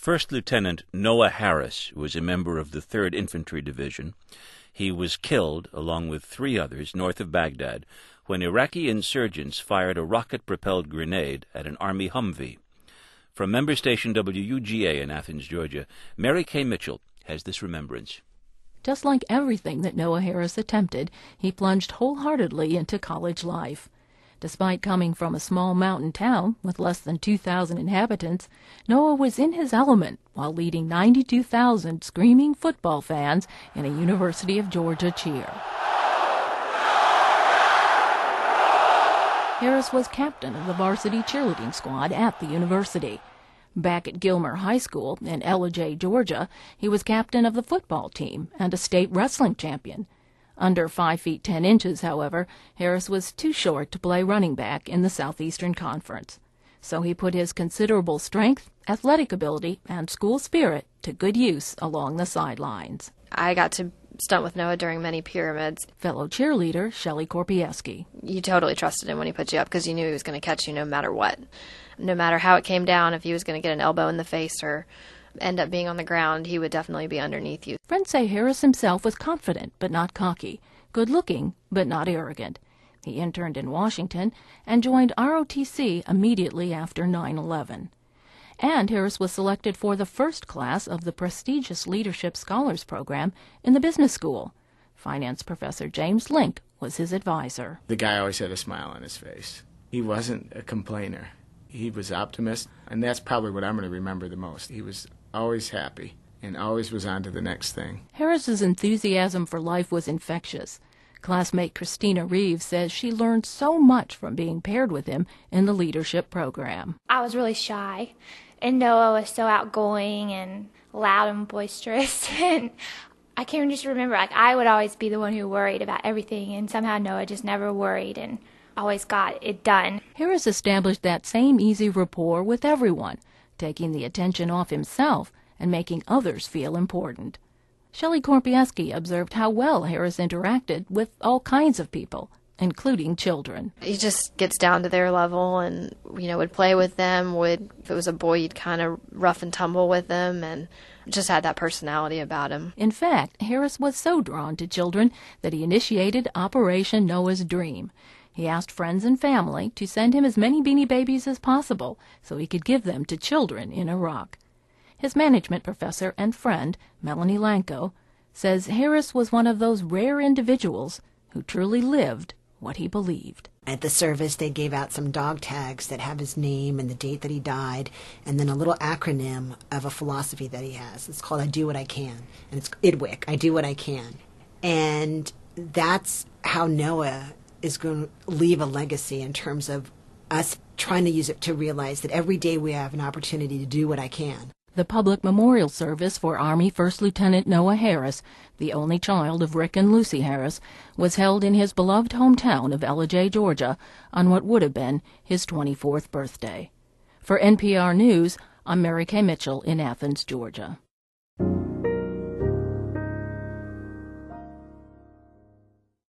First Lieutenant Noah Harris was a member of the 3rd Infantry Division. He was killed, along with 3 others, north of Baghdad, when Iraqi insurgents fired a rocket-propelled grenade at an Army Humvee. From member station WUGA in Athens, Georgia, Mary Kay Mitchell has this remembrance. Just like everything that Noah Harris attempted, he plunged wholeheartedly into college life. Despite coming from a small mountain town with less than 2,000 inhabitants, Noah was in his element while leading 92,000 screaming football fans in a University of Georgia cheer. Harris was captain of the varsity cheerleading squad at the university. Back at Gilmer High School in Ellijay, Georgia, he was captain of the football team and a state wrestling champion. Under 5 feet 10 inches, however, Harris was too short to play running back in the Southeastern Conference. So he put his considerable strength, athletic ability, and school spirit to good use along the sidelines. I got to stunt with Noah during many pyramids. Fellow cheerleader Shelley Korpieski. You totally trusted him when he put you up because you knew he was going to catch you no matter what. No matter how it came down, if he was going to get an elbow in the face or end up being on the ground, he would definitely be underneath you. Friends say Harris himself was confident but not cocky, good-looking but not arrogant. He interned in Washington and joined ROTC immediately after 9/11. And Harris was selected for the first class of the prestigious Leadership Scholars Program in the business school. Finance professor James Link was his advisor. The guy always had a smile on his face. He wasn't a complainer. He was optimist, and that's probably what I'm going to remember the most. He was always happy and always was on to the next thing. Harris's enthusiasm for life was infectious. Classmate Christina Reeves says she learned so much from being paired with him in the leadership program. I was really shy, and Noah was so outgoing and loud and boisterous. And I can just remember, I would always be the one who worried about everything, and somehow Noah just never worried and always got it done. Harris established that same easy rapport with everyone, taking the attention off himself and making others feel important. Shelley Korpieski observed how well Harris interacted with all kinds of people, including children. He just gets down to their level and, would play with them. If it was a boy, you'd kind of rough and tumble with them, and just had that personality about him. In fact, Harris was so drawn to children that he initiated Operation Noah's Dream. He asked friends and family to send him as many Beanie Babies as possible so he could give them to children in Iraq. His management professor and friend, Melanie Lanko, says Harris was one of those rare individuals who truly lived what he believed. At the service, they gave out some dog tags that have his name and the date that he died, and then a little acronym of a philosophy that he has. It's called I Do What I Can, and it's IDWIC, I Do What I Can. And that's how Noah is going to leave a legacy in terms of us trying to use it to realize that every day we have an opportunity to do what I can. The public memorial service for Army First Lieutenant Noah Harris, the only child of Rick and Lucy Harris, was held in his beloved hometown of Ellijay, Georgia, on what would have been his 24th birthday. For NPR News, I'm Mary Kay Mitchell in Athens, Georgia.